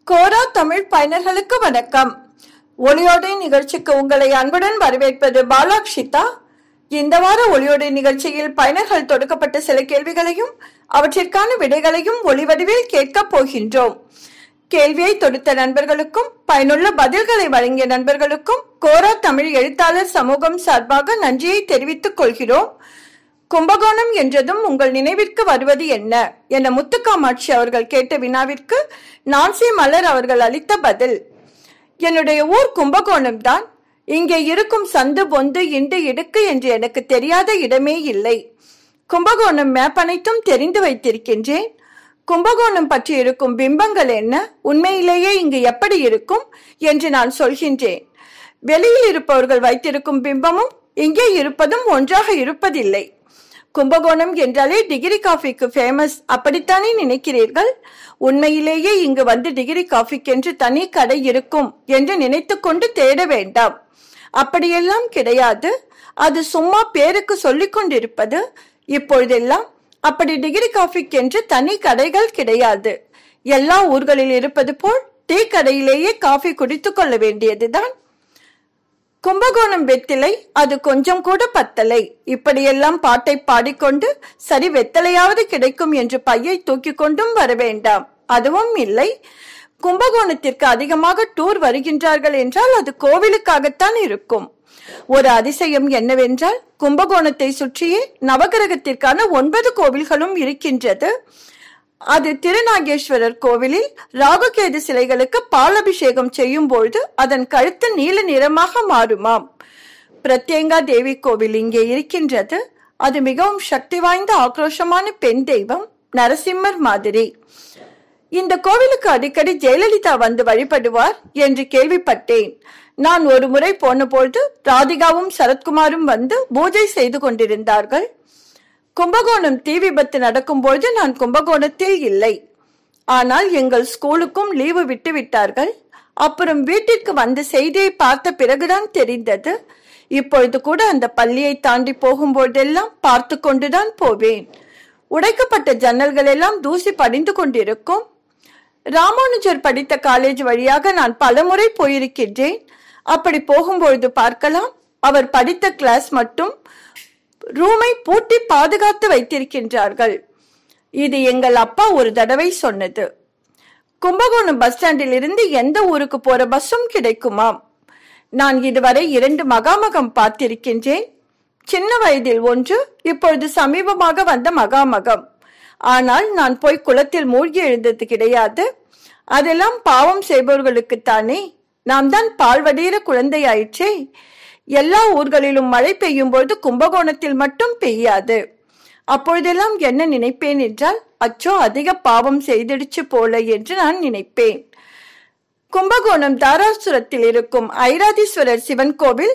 கோரா தமிழ் பயனர்களுக்கு வணக்கம். ஒளியோடை நிகழ்ச்சிக்கு உங்களை அன்புடன் வரவேற்பது பாலாக்ஷிதா. இந்த வார ஒளியோடை நிகழ்ச்சியில் பயனர்கள் தொடுக்கப்பட்ட சில கேள்விகளையும் அவற்றிற்கான விடைகளையும் ஒளிவடிவில் கேட்கப் போகின்றோம். கேள்வியை தொடுத்த நண்பர்களுக்கும் பயனுள்ள பதில்களை வழங்கிய நண்பர்களுக்கும் கோரா தமிழ் எழுத்தாளர் சமூகம் சார்பாக நன்றியை தெரிவித்துக் கொள்கிறோம். கும்பகோணம் என்றதும் உங்கள் நினைவிற்கு வருவது என்ன என முத்துக்காமாட்சி அவர்கள் கேட்ட வினாவிற்கு நான்சி மலர் அவர்கள் அளித்த பதில்: என்னுடைய ஊர் கும்பகோணம் தான். இங்கே இருக்கும் சந்து பொந்து இண்டு இடுக்கு என்று எனக்கு தெரியாத இடமே இல்லை. கும்பகோணம் மேப் அனைத்தும் தெரிந்து வைத்திருக்கின்றேன். கும்பகோணம் பற்றி இருக்கும் பிம்பங்கள் என்ன, உண்மையிலேயே இங்கு எப்படி இருக்கும் என்று நான் சொல்கின்றேன். வெளியில் இருப்பவர்கள் வைத்திருக்கும் பிம்பமும் இங்கே இருப்பதும் ஒன்றாக இருப்பதில்லை. கும்பகோணம் என்றாலே டிகிரி காஃபிக்கு ஃபேமஸ், அப்படித்தானே நினைக்கிறீர்கள்? உண்மையிலேயே இங்கு வந்து டிகிரி காஃபிக்கென்று தனி கடை இருக்கும் என்று நினைத்து கொண்டு தேட வேண்டாம். அப்படியெல்லாம் கிடையாது. அது சும்மா பேருக்கு சொல்லிக் கொண்டிருப்பது. இப்பொழுதெல்லாம் அப்படி டிகிரி காஃபிக்கென்று தனி கடைகள் கிடையாது. எல்லா ஊர்களில் இருப்பது போல் டீ கடையிலேயே காஃபி குடித்துக் கொள்ள வேண்டியதுதான். கும்பகோணம் வெத்திலை அது கொஞ்சம் கூட பத்தலை. இப்படியெல்லாம் பாட்டை பாடிக்கொண்டு சரி வெத்தலையாவது கிடைக்கும் என்று பையை தூக்கி கொண்டும் வர வேண்டாம். அதுவும் இல்லை. கும்பகோணத்திற்கு அதிகமாக டூர் வருகின்றார்கள் என்றால் அது கோவிலுக்காகத்தான் இருக்கும். ஒரு அதிசயம் என்னவென்றால் கும்பகோணத்தை சுற்றியே நவகிரகத்திற்கான 9 கோவில்களும் இருக்கின்றது. அது திருநாகேஸ்வரர் கோவிலில் ராகுகேது சிலைகளுக்கு பாலபிஷேகம் செய்யும் பொழுது அதன் கழுத்து நீல நிறமாக மாறுமாம். பிரத்யங்கா தேவி கோவில் இங்கே இருக்கின்றது. அது மிகவும் சக்தி வாய்ந்த ஆக்ரோஷமான பெண் தெய்வம், நரசிம்மர் மாதிரி. இந்த கோவிலுக்கு அடிக்கடி ஜெயலலிதா வந்து வழிபடுவார் என்று கேள்விப்பட்டேன். நான் ஒரு முறை போன பொழுது ராதிகாவும் சரத்குமாரும் வந்து பூஜை செய்து கொண்டிருந்தார்கள். கும்பகோணம் தீ விபத்து நடக்கும் பொழுது நான் கும்பகோணத்தில் இல்லை. ஆனால் எங்கள் ஸ்கூலுக்கும் லீவு விட்டு விட்டார்கள். அப்புறம் வீட்டிற்கு வந்த செய்தியை பார்த்த பிறகுதான் தெரிந்தது. இப்பொழுது கூட அந்த பள்ளியை தாண்டி போகும்போதெல்லாம் பார்த்து கொண்டுதான் போவேன். உடைக்கப்பட்ட ஜன்னல்கள் எல்லாம் தூசி படிந்து கொண்டிருக்கும். ராமானுஜர் படித்த காலேஜ் வழியாக நான் பலமுறை போயிருக்கின்றேன். அப்படி போகும்பொழுது பார்க்கலாம், அவர் படித்த கிளாஸ் மட்டும் ரூமை பூட்டி பாதுகாத்து வைத்திருக்கின்றார்கள். இது எங்கள் அப்பா ஒரு தடவை சொன்னது. கும்பகோணம் பஸ் ஸ்டாண்டில் இருந்து எந்த ஊருக்கு போற பஸ்ஸும் கிடைக்குமாம். நான் இதுவரை 2 மகாமகம் பார்த்திருக்கின்றேன். சின்ன வயதில் ஒன்று, இப்பொழுது சமீபமாக வந்த மகாமகம். ஆனால் நான் போய் குளத்தில் மூழ்கி எழுந்தது கிடையாது. அதெல்லாம் பாவம் செய்பவர்களுக்குத்தானே. நாம் தான் பால்வடிகிற குழந்தையாயிற்றே. எல்லா ஊர்களிலும் மழை பெய்யும் பொழுது கும்பகோணத்தில் மட்டும் பெய்யாது. அப்பொழுதெல்லாம் என்ன நினைப்பேன் என்றால், அச்சோ அதிக பாவம் செய்திடுச்சு போல என்று நான் நினைப்பேன். கும்பகோணம் தாராசுரத்தில் இருக்கும் ஐராதீஸ்வரர் சிவன் கோவில்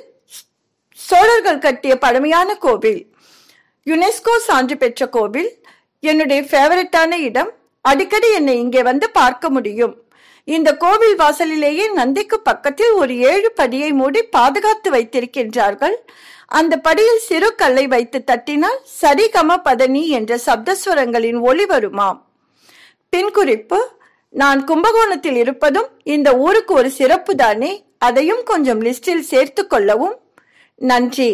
சோழர்கள் கட்டிய பழமையான கோவில். யுனெஸ்கோ சான்று பெற்ற கோவில். என்னுடைய ஃபேவரட்டான இடம். அடிக்கடி என்னை இங்கே வந்து பார்க்க முடியும். இந்த கோவில் வாசலிலேயே நந்திக்கு பக்கத்தில் ஒரு 7 படியை மூடி பாதுகாத்து வைத்திருக்கின்றார்கள். அந்த படியில் சிறு கல்லை வைத்து தட்டினால் சரிகம பதனி என்ற சப்தஸ்வரங்களின் ஒளி வருமாம். பின்குறிப்பு: நான் கும்பகோணத்தில் இருப்பதும் இந்த ஊருக்கு ஒரு சிறப்பு தானே. அதையும் கொஞ்சம் லிஸ்டில் சேர்த்து கொள்ளவும். நன்றி.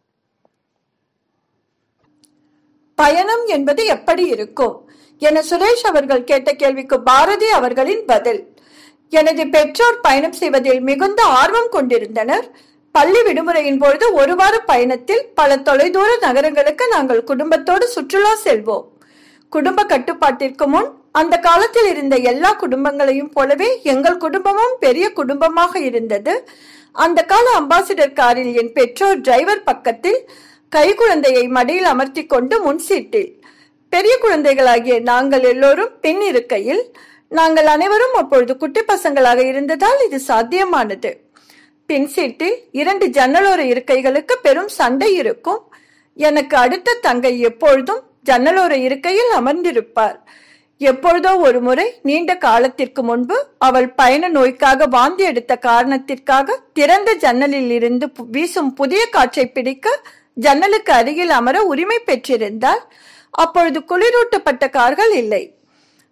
பயணம் என்பது எப்படி இருக்கும் என சுரேஷ் அவர்கள் கேட்ட கேள்விக்கு பாரதி அவர்களின் பதில்: எனது பெற்றோர் பயணம் செய்வதில் மிகுந்த ஆர்வம் கொண்டிருந்தனர். பள்ளி விடுமுறையின் பொழுது ஒரு வார பயணத்தில் பல தொலைதூர நகரங்களுக்கு நாங்கள் குடும்பத்தோடு சுற்றுலா செல்வோம். குடும்ப கட்டுப்பாட்டிற்கு முன் அந்த காலத்தில் இருந்த எல்லா குடும்பங்களையும் போலவே எங்கள் குடும்பமும் பெரிய குடும்பமாக இருந்தது. அந்த கால அம்பாசிடர் காரில் என் பெற்றோர் டிரைவர் பக்கத்தில், கை குழந்தையை மடியில் அமர்த்தி கொண்டு முன் சீட்டில், பெரிய குழந்தைகளாகிய நாங்கள் எல்லோரும் பின் இருக்கையில். நாங்கள் அனைவரும் அப்பொழுது குட்டி பசங்களாக இருந்ததால் இது சாத்தியமானது. பின் சீட்டில் 2 ஜன்னலோர இருக்கைகளுக்கு பெரும் சண்டை இருக்கும். எனக்கு அடுத்த தங்கை எப்பொழுதும் ஜன்னலோர இருக்கையில் அமர்ந்திருப்பார். எப்பொழுதோ ஒரு முறை நீண்ட காலத்திற்கு முன்பு அவள் பயண நோய்க்காக வாந்தி எடுத்த காரணத்திற்காக திறந்த ஜன்னலில் இருந்து வீசும் புதிய காற்றை பிடிக்க ஜன்னலுக்கு அருகில் அமர உரிமை பெற்றிருந்தார். அப்பொழுது குளிரூட்டப்பட்ட கார்கள் இல்லை.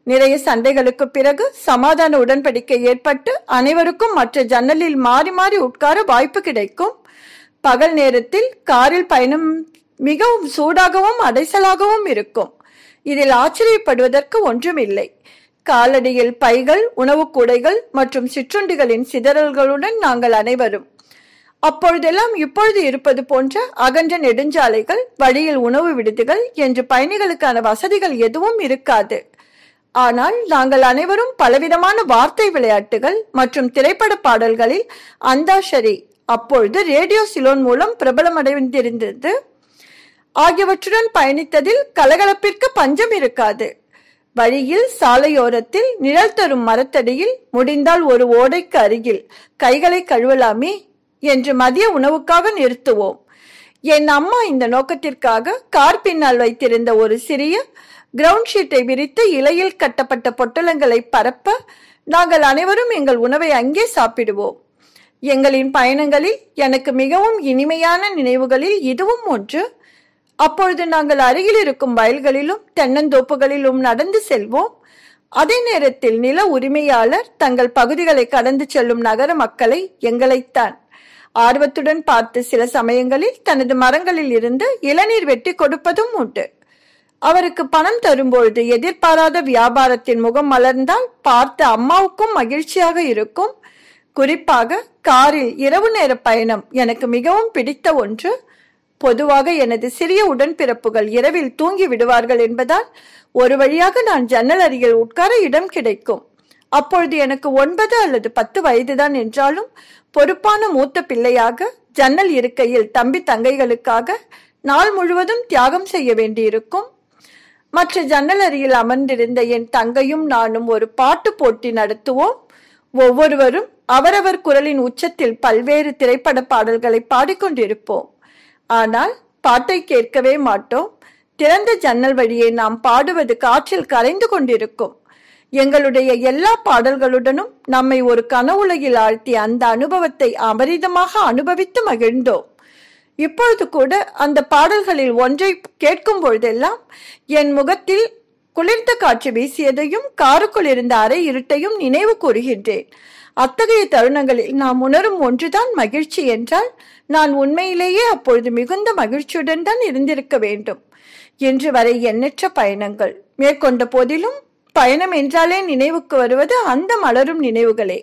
நிறைய சண்டைகளுக்கு பிறகு சமாதான உடன்படிக்கை ஏற்பட்டு அனைவருக்கும் மற்ற ஜன்னலில் மாறி மாறி உட்கார வாய்ப்பு கிடைக்கும். பகல் நேரத்தில் காரில் பயணம் மிகவும் சூடாகவும் அடைசலாகவும் இருக்கும். இதில் ஆச்சரியப்படுவதற்கு ஒன்றுமில்லை. காலடியில் பைகள், உணவு கூடைகள் மற்றும் சிற்றுண்டிகளின் சிதறல்களுடன் நாங்கள் அனைவரும். அப்பொழுதெல்லாம் இப்பொழுது இருப்பது போன்ற அகன்ற நெடுஞ்சாலைகள், வழியில் உணவு விடுதிகள் என்று பயணிகளுக்கான வசதிகள் எதுவும் இருக்காது. ஆனால் நாங்கள் அனைவரும் பலவிதமான வார்த்தை விளையாட்டுகள் மற்றும் திரைப்பட பாடல்களில் அந்தாஷரி, அப்பொழுது ரேடியோ சிலோன் மூலம் பிரபலமடைந்திருந்தது, ஆகியவற்றுடன் பயணித்ததில் கலகலப்பிற்கு பஞ்சம் இருக்காது. வழியில் சாலையோரத்தில் நிழல் தரும் மரத்தடியில் முடிந்தால் ஒரு ஓடைக்கு அருகில் கைகளை கழுவலாமே என்று மதிய உணவுக்காக நிறுத்துவோம். என் அம்மா இந்த நோக்கத்திற்காக கார் பின்னால் வைத்திருந்த ஒரு சிறிய கிரவுண்ட் ஷீட்டை விரித்து இலையில் கட்டப்பட்ட பொட்டலங்களை பரப்ப நாங்கள் அனைவரும் எங்கள் உணவை அங்கே சாப்பிடுவோம். எங்களின் பயணங்களில் எனக்கு மிகவும் இனிமையான நினைவுகளில் இதுவும் ஒன்று. அப்பொழுது நாங்கள் அருகில் இருக்கும் வயல்களிலும் தென்னந்தோப்புகளிலும் நடந்து செல்வோம். அதே நேரத்தில் நில உரிமையாளர் தங்கள் பகுதிகளை கடந்து செல்லும் நகர மக்களை, எங்களைத்தான் ஆர்வத்துடன் பார்த்து சில சமயங்களில் தனது மரங்களில் இருந்து இளநீர் வெட்டி கொடுப்பதும் உண்டு. அவருக்கு பணம் தரும்பொழுது எதிர்பாராத வியாபாரத்தின் முகம் மலர்ந்தால் பார்த்து அம்மாவுக்கும் மகிழ்ச்சியாக இருக்கும். குறிப்பாக காரில் இரவு நேர பயணம் எனக்கு மிகவும் பிடித்த ஒன்று. பொதுவாக எனது சிறிய உடன்பிறப்புகள் இரவில் தூங்கி விடுவார்கள் என்பதால் ஒரு வழியாக நான் ஜன்னல் அருகில் உட்கார இடம் கிடைக்கும். அப்பொழுது எனக்கு 9 அல்லது 10 வயதுதான் என்றாலும் பொறுப்பான மூத்த பிள்ளையாக ஜன்னல் இருக்கையில் தம்பி தங்கைகளுக்காக நாள் முழுவதும் தியாகம் செய்ய வேண்டியிருக்கும். மற்ற ஜன்னல் அருகில் அமர்ந்திருந்த என் தங்கையும் நானும் ஒரு பாட்டு போட்டி நடத்துவோம். ஒவ்வொருவரும் அவரவர் குரலின் உச்சத்தில் பல்வேறு திரைப்பட பாடல்களை பாடிக்கொண்டிருப்போம். ஆனால் பாட்டை கேட்கவே மாட்டோம். திறந்த ஜன்னல் வழியே நாம் பாடுவது காற்றில் கரைந்து கொண்டிருக்கும். எங்களுடைய எல்லா பாடல்களுடனும் நம்மை ஒரு கனவுலகில் ஆழ்த்திய அந்த அனுபவத்தை அபரிதமாக அனுபவித்து மகிழ்ந்தோம். இப்பொழுது கூட அந்த பாடல்களில் ஒன்றை கேட்கும் பொழுதெல்லாம் என் முகத்தில் குளிர்ந்த காற்று வீசியதையும் காருக்குள் இருந்த அரை இருட்டையும் நினைவு கூறுகின்றேன். அத்தகைய தருணங்களில் நாம் உணரும் ஒன்றுதான் மகிழ்ச்சி என்றால் நான் உண்மையிலேயே அப்பொழுது மிகுந்த மகிழ்ச்சியுடன் தான் இருந்திருக்க வேண்டும். இன்று வரை எண்ணற்ற பயணங்கள் மேற்கொண்ட போதிலும் பயணம் என்றாலே நினைவுக்கு வருவது அந்த மலரும் நினைவுகளே.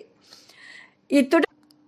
இத்துடன்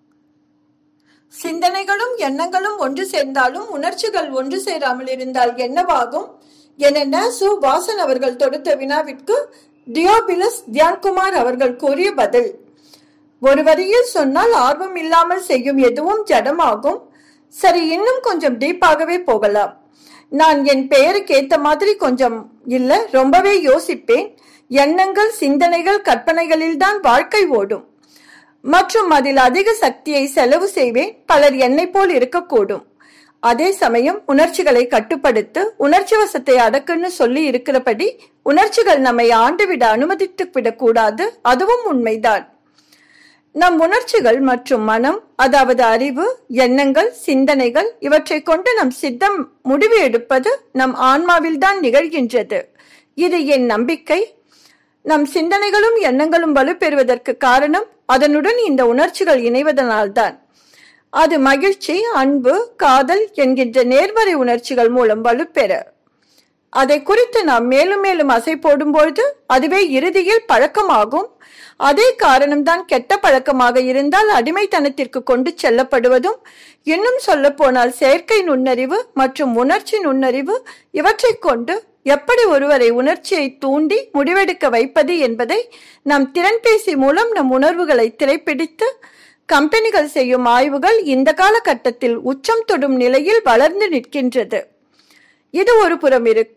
சிந்தனைகளும் எண்ணங்களும் ஒன்று சேர்ந்தாலும் உணர்ச்சிகள் ஒன்று சேராமல் இருந்தால் என்னவாகும் என சு வாசன் அவர்கள் தொடுத்த வினாவிற்கு டியோபிலஸ் தியான்குமார் அவர்கள் கூறிய பதில்: ஒரு வரியில் சொன்னால் ஆர்வம் இல்லாமல் செய்யும் எதுவும் ஜடமாகும். சரி, இன்னும் கொஞ்சம் டீப்பாகவே போகலாம். நான் என் பெயருக்கு ஏத்த மாதிரி கொஞ்சம் இல்ல ரொம்பவே யோசிப்பேன். எண்ணங்கள், சிந்தனைகள், கற்பனைகளில்தான் வாழ்க்கை ஓடும் மற்றும் அதில் அதிக சக்தியை செலவு செய்வேன். பலர் என்னை போல் இருக்கக்கூடும். அதே சமயம் உணர்ச்சிகளை கட்டுப்படுத்து, உணர்ச்சி வசத்தை அடக்குன்னு சொல்லி இருக்கிறபடி உணர்ச்சிகள் நம்மை ஆண்டுவிட அனுமதித்து விடக்கூடாது. அதுவும் உண்மைதான். நம் உணர்ச்சிகள் மற்றும் மனம், அதாவது அறிவு, எண்ணங்கள், சிந்தனைகள், இவற்றை கொண்டு நம் சித்தம் முடிவு எடுப்பது நம் ஆன்மாவில் தான் நிகழ்கின்றது. இது என் நம்பிக்கை. நம் சிந்தனைகளும் எண்ணங்களும் வலுப்பெறுவதற்கு காரணம் அதனுடன் இந்த உணர்ச்சிகள் இணைவதனால்தான். அது மகிழ்ச்சி, அன்பு, காதல் என்கின்ற நேர்மறை உணர்ச்சிகள் மூலம் வலுப்பெற. அதை குறித்து நாம் மேலும் மேலும் அசை போடும்பொழுது அதுவே இறுதியில் பழக்கமாகும். அதே காரணம்தான் கெட்ட பழக்கமாக இருந்தால் அடிமைத்தனத்திற்கு கொண்டு செல்லப்படுவதும், இன்னும் சொல்ல போனால் செயற்கை நுண்ணறிவு மற்றும் உணர்ச்சி நுண்ணறிவு இவற்றை கொண்டு எப்படி ஒருவரை உணர்ச்சியை தூண்டி முடிவெடுக்க வைப்பது என்பதை நம் திறன்பேசி மூலம் நம் உணர்வுகளை திரைப்பிடித்து கம்பெனிகள் செய்யும் ஆய்வுகள் இந்த காலகட்டத்தில் உச்சம் தொடும் நிலையில் வளர்ந்து நிற்கின்றது. இது ஒரு புறம் இருக்க,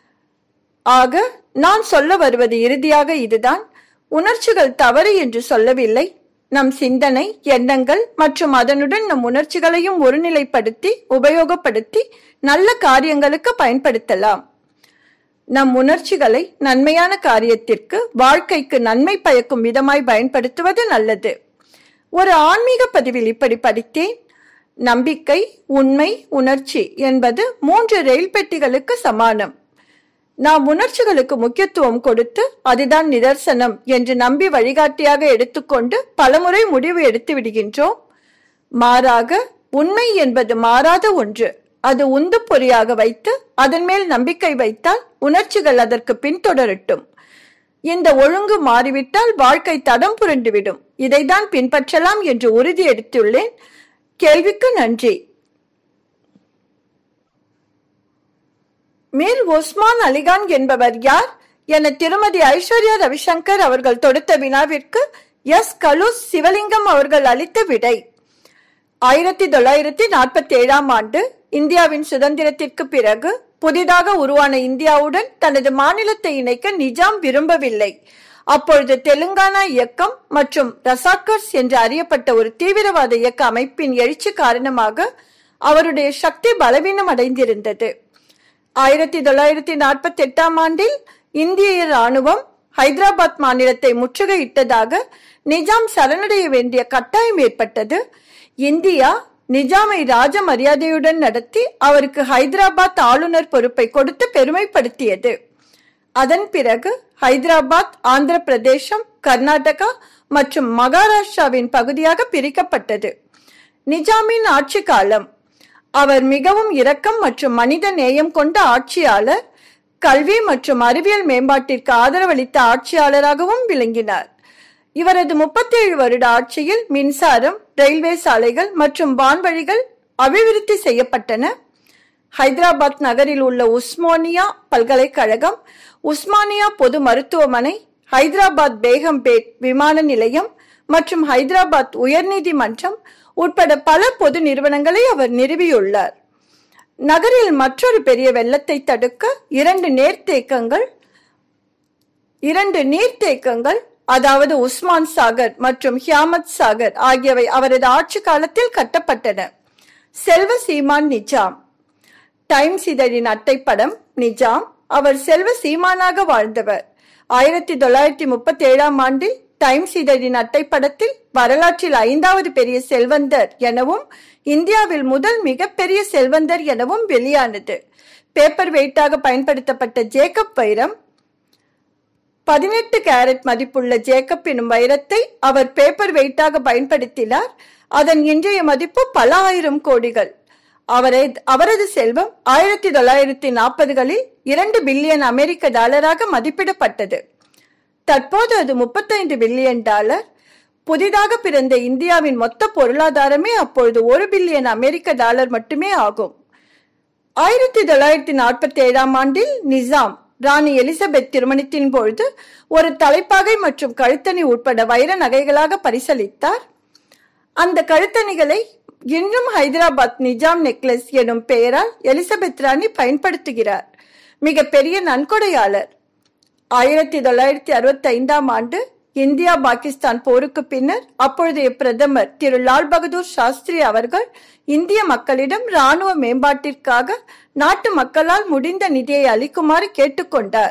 ஆக நான் சொல்ல வருவது இறுதியாக இதுதான். உணர்ச்சிகள் தவறு என்று சொல்லவில்லை. நம் சிந்தனை, எண்ணங்கள் மற்றும் அதனுடன் நம் உணர்ச்சிகளையும் ஒருநிலைப்படுத்தி உபயோகப்படுத்தி நல்ல காரியங்களுக்கு பயன்படுத்தலாம். நம் உணர்ச்சிகளை நன்மையான காரியத்திற்கு, வாழ்க்கைக்கு நன்மை பயக்கும் விதமாய் பயன்படுத்துவது நல்லது. ஒரு ஆன்மீக பதிவில் இப்படி படித்தேன்: நம்பிக்கை, உண்மை, உணர்ச்சி என்பது 3 ரயில் பெட்டிகளுக்கு சமானம். நாம் உணர்ச்சிகளுக்கு முக்கியத்துவம் கொடுத்து அதுதான் நிதர்சனம் என்று நம்பி வழிகாட்டியாக எடுத்துக்கொண்டு பலமுறை முடிவு எடுத்து விடுகின்றோம். மாறாக உண்மை என்பது மாறாத ஒன்று. அது உந்து பொறியாக வைத்து அதன் மேல் நம்பிக்கை வைத்தால் உணர்ச்சிகள் அதற்கு பின்தொடரட்டும். இந்த ஒழுங்கு மாறிவிட்டால் வாழ்க்கை தடம் புரண்டுவிடும். இதைதான் பின்பற்றலாம் என்று உறுதி எடுத்துள்ளேன். கேள்விக்கு நன்றி. மீர் ஒஸ்மான் அலிகான் என்பவர் யார் என திருமதி ஐஸ்வர்யா ரவிசங்கர் அவர்கள் தொடுத்த வினாவிற்கு எஸ். கலூஸ் சிவலிங்கம் அவர்கள் அளித்த விடை. 1947 ஆண்டு இந்தியாவின் சுதந்திரத்திற்கு பிறகு புதிதாக உருவான இந்தியாவுடன் தனது மாநிலத்தை இணைக்க நிஜாம் விரும்பவில்லை. அப்பொழுது தெலுங்கானா இயக்கம் மற்றும் ரசாக்கர்ஸ் என்று அறியப்பட்ட ஒரு தீவிரவாத இயக்க அமைப்பின் எழுச்சி காரணமாக அவருடைய சக்தி பலவீனம் அடைந்திருந்தது. 1948 ஆண்டில் இந்திய ராணுவம் ஹைதராபாத் மாநிலத்தை முற்றுகையிட்டதாக நிஜாம் சரணடைய வேண்டிய கட்டாயம் ஏற்பட்டது. இந்தியா நிஜாமை ராஜ மரியாதையுடன் நடத்தி அவருக்கு ஹைதராபாத் ஆளுநர் பொறுப்பை கொடுத்து பெருமைப்படுத்தியது. அதன் பிறகு ஹைதராபாத் ஆந்திர பிரதேசம், கர்நாடகா மற்றும் மகாராஷ்டிராவின் பகுதியாக பிரிக்கப்பட்டது. நிஜாமின் ஆட்சி காலம். அவர் மிகவும் இரக்கம் மற்றும் மனித நேயம் கொண்ட ஆட்சியாளர், கல்வி மற்றும் அறிவியல் மேம்பாட்டிற்கு ஆதரவளித்த ஆட்சியாளராகவும் விளங்கினார். இவரது 37 வருட ஆட்சியில் மின்சாரம், ரயில்வே சாலைகள் மற்றும் வான்வழிகள் அபிவிருத்தி செய்யப்பட்டன. ஹைதராபாத் நகரில் உள்ள உஸ்மானியா பல்கலைக்கழகம், உஸ்மானியா பொது மருத்துவமனை, ஹைதராபாத் பேகம்பேட் விமான நிலையம் மற்றும் ஹைதராபாத் உயர்நீதிமன்றம் உட்பட பல பொது நிறுவனங்களை அவர் நிறுவியுள்ளார். நகரில் மற்றொரு பெரிய வெள்ளத்தை தடுக்க இரண்டு நீர்த்தேக்கங்கள் அதாவது உஸ்மான் சாகர் மற்றும் ஹியாமத் சாகர் ஆகியவை அவரது ஆட்சி காலத்தில் கட்டப்பட்டன. செல்வ சீமான் நிஜாம். டைம்ஸ் இதழின் அட்டைப்படம் நிஜாம். அவர் செல்வ சீமானாக வாழ்ந்தவர். 1937 ஆண்டில் டைம்ஸ் இதழின் அட்டைப்படத்தில் வரலாற்றில் 5வது பெரிய செல்வந்தர் எனவும் இந்தியாவில் முதல் மிகப்பெரிய செல்வந்தர் எனவும் வெளியானது. பேப்பர் வெயிட்டாக பயன்படுத்தப்பட்ட ஜேக்கப் வைரம், 18 கேரட் மதிப்புள்ள ஜேக்கப் எனும் வைரத்தை அவர் பேப்பர் வெயிட்டாக பயன்படுத்தினார். அதன் இன்றைய மதிப்பு பல ஆயிரம் கோடிகள். அவரது செல்வம் 1940களில் 2 பில்லியன் அமெரிக்க டாலராக மதிப்பிடப்பட்டது. தற்போது அது 35 பில்லியன் டாலர். புதிதாக பிறந்த இந்தியாவின் மொத்த பொருளாதாரமே அப்பொழுது 1 பில்லியன் அமெரிக்க டாலர் மட்டுமே ஆகும். 1947 ஆண்டில் நிசாம் ராணி எலிசபெத் திருமணத்தின் பொழுது ஒரு தலைப்பாகை மற்றும் கழுத்தணி உட்பட வைர நகைகளாக பரிசளித்தார். அந்த கழுத்தணிகளை இன்றும் ஹைதராபாத் நிஜாம் நெக்லஸ் எனும் பெயரால் எலிசபெத் ராணி பயன்படுத்துகிறார். மிக பெரிய நன்கொடையாளர். 1965 ஆண்டு இந்தியா பாகிஸ்தான் போருக்கு பின்னர் அப்பொழுதைய பிரதமர் திரு லால் பகதூர் சாஸ்திரி அவர்கள் இந்திய மக்களிடம் ராணுவ மேம்பாட்டிற்காக நாட்டு மக்களால் முடிந்த நிதியை அளிக்குமாறு கேட்டுக்கொண்டார்.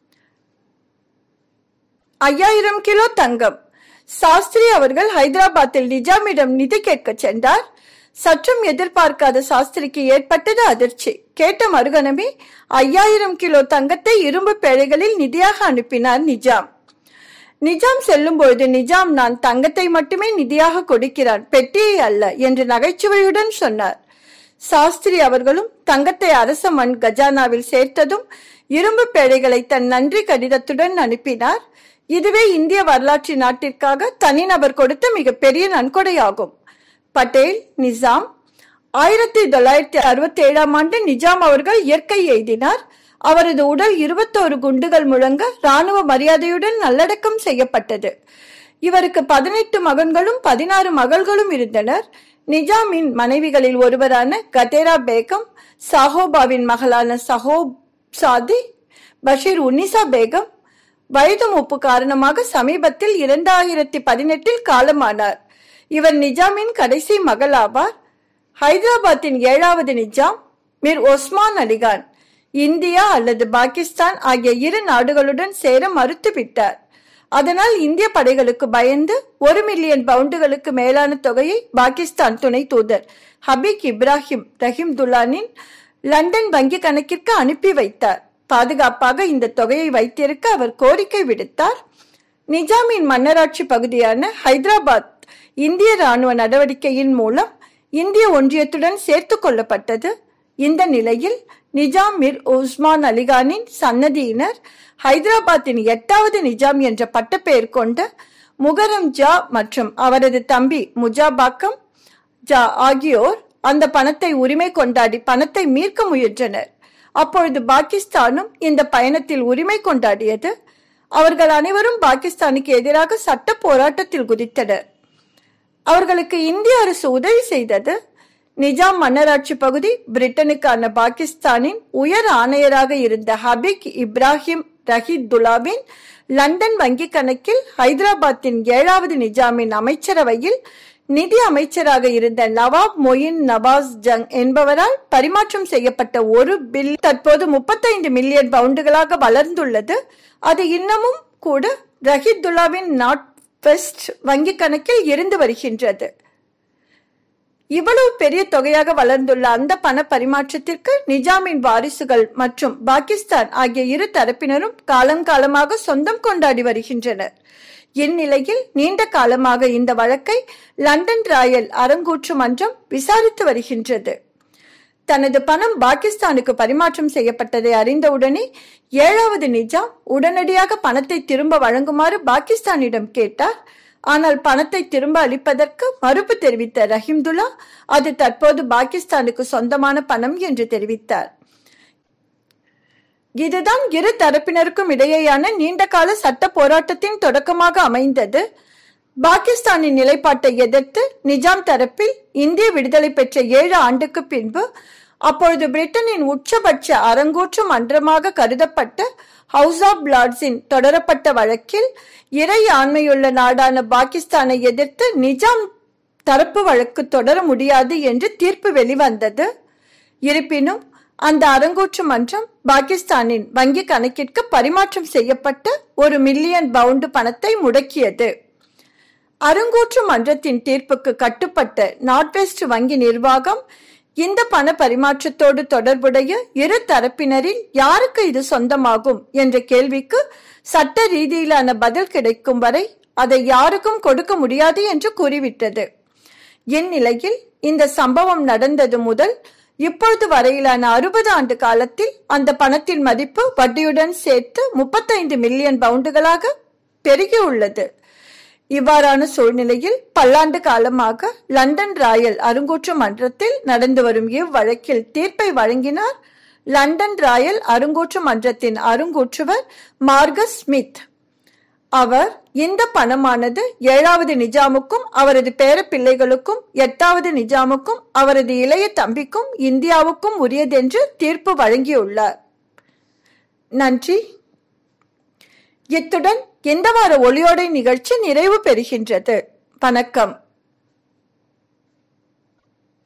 5000 கிலோ தங்கம். சாஸ்திரி அவர்கள் ஹைதராபாத்தில் நிஜாமிடம் நிதி கேட்க சென்றார். சற்றும் எதிர்பார்க்காத சாஸ்திரிக்கு ஏற்பட்டது அதிர்ச்சி. கேட்ட மறுகணமே 5000 கிலோ தங்கத்தை இரும்பு பேழைகளில் நிதியாக அனுப்பினார் நிஜாம். நிஜாம் செல்லும் பொழுது நிஜாம் நான் தங்கத்தை மட்டுமே நிதியாக கொடுக்கிறான், பெட்டியை அல்ல என்று நகைச்சுவையுடன் சொன்னார். சாஸ்திரி அவர்களும் தங்கத்தை அரச மண் கஜானாவில் சேர்த்ததும் இரும்பு பேழைகளை தன் நன்றி கடிதத்துடன் அனுப்பினார். இதுவே இந்திய வரலாற்று நாட்டிற்காக தனிநபர் கொடுத்த மிகப்பெரிய நன்கொடையாகும். பட்டேல் நிசாம். 1967 ஆண்டு நிஜாம் அவர்கள் இயற்கை எய்தினார். அவரது உடல் 21 குண்டுகள் முழங்க ராணுவ மரியாதையுடன் நல்லடக்கம் செய்யப்பட்டது. இவருக்கு 18 மகன்களும் 16 மகள்களும் இருந்தனர். நிஜாமின் மனைவிகளில் ஒருவரான கதேரா பேகம், சாஹோபாவின் மகளான சாதி, பஷீர் உன்னிசா பேகம் வயது மூப்பு காரணமாக சமீபத்தில் 2018 காலமானார். இவர் நிஜாமின் கடைசி மகள் ஆவார். ஹைதராபாத்தின் 7வது நிஜாம் மீர் ஒஸ்மான் அலிகான் இந்தியா அல்லது பாகிஸ்தான் ஆகிய இரு நாடுகளுடன் சேர மறுத்துவிட்டார். அதனால் இந்திய படைகளுக்கு பயந்து 1 மில்லியன் பவுண்டுகளுக்கு மேலான தொகையை பாகிஸ்தான் துணை தூதர் ஹபீக் இப்ராஹிம் ரஹிம்துல்லானின் லண்டன் வங்கி கணக்கிற்கு அனுப்பி வைத்தார். பாதுகாப்பாக இந்த தொகையை வைத்திருக்க அவர் கோரிக்கை விடுத்தார். நிஜாமின் மன்னராட்சி பகுதியான ஹைதராபாத் இந்திய ராணுவ நடவடிக்கையின் மூலம் இந்திய ஒன்றியத்துடன் சேர்த்து கொள்ளப்பட்டது. இந்த நிலையில் நிஜாம் மிர் உஸ்மான் அலிகானின் சன்னதியினர் ஹைதராபாத்தின் 8வது நிஜாம் என்ற பட்டப்பெயர் கொண்ட முகரம் ஜா மற்றும் அவரது தம்பி முஜாபாக்கம் ஜா ஆகியோர் அந்த பணத்தை உரிமை கொண்டாடி பணத்தை மீட்க முயன்றனர். அப்பொழுது பாகிஸ்தானும் இந்த பயணத்தில் உரிமை கொண்டாடியது. அவர்கள் அனைவரும் பாகிஸ்தானுக்கு எதிராக சட்ட போராட்டத்தில் குதித்தனர். அவர்களுக்கு இந்திய அரசு உதவி செய்தது. நிஜாம் மன்னராட்சி பகுதி பிரிட்டனுக்கான பாகிஸ்தானின் உயர் ஆணையராக இருந்த ஹபீக் இப்ராஹிம் ரஹீதுல்லாவின் லண்டன் வங்கி கணக்கில் ஹைதராபாத்தின் 7வது நிஜாமின் அமைச்சரவையில் நிதி அமைச்சராக இருந்த நவாப் மொயின் நவாஸ் ஜங் என்பவரால் பரிமாற்றம் செய்யப்பட்ட $1 பில்லியன் தற்போது 35 மில்லியன் பவுண்டுகளாக வளர்ந்துள்ளது. அது இன்னமும் கூட ரஹீதுல்லாவின் நார்த் வெஸ்ட் வங்கி கணக்கில் இருந்து வருகின்றது. இவ்வளவு பெரிய தொகையாக வளர்ந்துள்ள அந்த பண பரிமாற்றத்திற்கு நிஜாமின் வாரிசுகள் மற்றும் பாகிஸ்தான் ஆகிய இரு தரப்பினரும் காலங்காலமாக சொந்தம் கொண்டாடி வருகின்றனர். இந்நிலையில் நீண்ட காலமாக இந்த வழக்கை லண்டன் ராயல் அரங்கூற்று மன்றம் விசாரித்து வருகின்றது. தனது பணம் பாகிஸ்தானுக்கு பரிமாற்றம் செய்யப்பட்டதை அறிந்தவுடனே 7வது நிஜாம் உடனடியாக பணத்தை திரும்ப வழங்குமாறு பாகிஸ்தானிடம் கேட்டார். ஆனால் பணத்தை திரும்ப அளிப்பதற்கு மறுப்பு தெரிவித்த ரஹீம்துல்லா அது தற்போது பாகிஸ்தானுக்கு சொந்தமான பணம் என்று தெரிவித்தார். இதுதான் இரு தரப்பினருக்கும் இடையேயான நீண்டகால சட்ட போராட்டத்தின் தொடக்கமாக அமைந்தது. பாகிஸ்தானின் நிலைப்பாட்டை எதிர்த்து நிஜாம் தரப்பில் இந்திய விடுதலை பெற்ற 7 ஆண்டுக்கு பின்பு அப்பொழுது பிரிட்டனின் உச்சபட்ச அரங்கூற்று மன்றமாக கருதப்பட்ட ஹவுஸ் ஆஃப் லார்ட்ஸின் தொடரப்பட்ட வழக்கில் இறை ஆண்மையுள்ள நாடான பாகிஸ்தானை எதிர்த்து நிஜாம் தரப்பு வழக்கு தொடர முடியாது என்று தீர்ப்பு வெளிவந்தது. இருப்பினும் அந்த அரங்கூற்று மன்றம் பாகிஸ்தானின் வங்கி கணக்கிற்கு பரிமாற்றம் செய்யப்பட்ட $1 மில்லியன் பவுண்டு பணத்தை முடக்கியது. அரங்கூற்று மன்றத்தின் தீர்ப்புக்கு கட்டுப்பட்ட நார்த் வெஸ்ட் வங்கி நிர்வாகம் இந்த பண பரிமாற்றத்தோடு தொடர்புடைய இரு தரப்பினரில் யாருக்கு இது சொந்தமாகும் என்ற கேள்விக்கு சட்ட ரீதியிலான பதில் கிடைக்கும் வரை அதை யாருக்கும் கொடுக்க முடியாது என்று கூறிவிட்டது. இந்நிலையில் இந்த சம்பவம் நடந்தது முதல் இப்பொழுது வரையிலான 60 ஆண்டு காலத்தில் அந்த பணத்தின் மதிப்பு வட்டியுடன் சேர்த்து 35 மில்லியன் பவுண்டுகளாக பெருகியுள்ளது. இவ்வாறான சூழ்நிலையில் பல்லாண்டு காலமாக லண்டன் ராயல் அரங்கூற்று மன்றத்தில் நடந்து வரும் இவ்வழக்கில் தீர்ப்பை வழங்கினார் லண்டன் ராயல் அரங்கூற்று மன்றத்தின் அரங்கூற்றுவர் மார்கஸ் ஸ்மித். அவர் இந்த பணமானது 7வது நிஜாமுக்கும் அவரது பேர பிள்ளைகளுக்கும் 8வது நிஜாமுக்கும் அவரது இளைய தம்பிக்கும் இந்தியாவுக்கும் உரியதென்று தீர்ப்பு வழங்கியுள்ளார். நன்றி. இத்துடன் இந்த வார ஒளியோடை நிகழ்ச்சி நிறைவு பெறுகின்றது. வணக்கம்.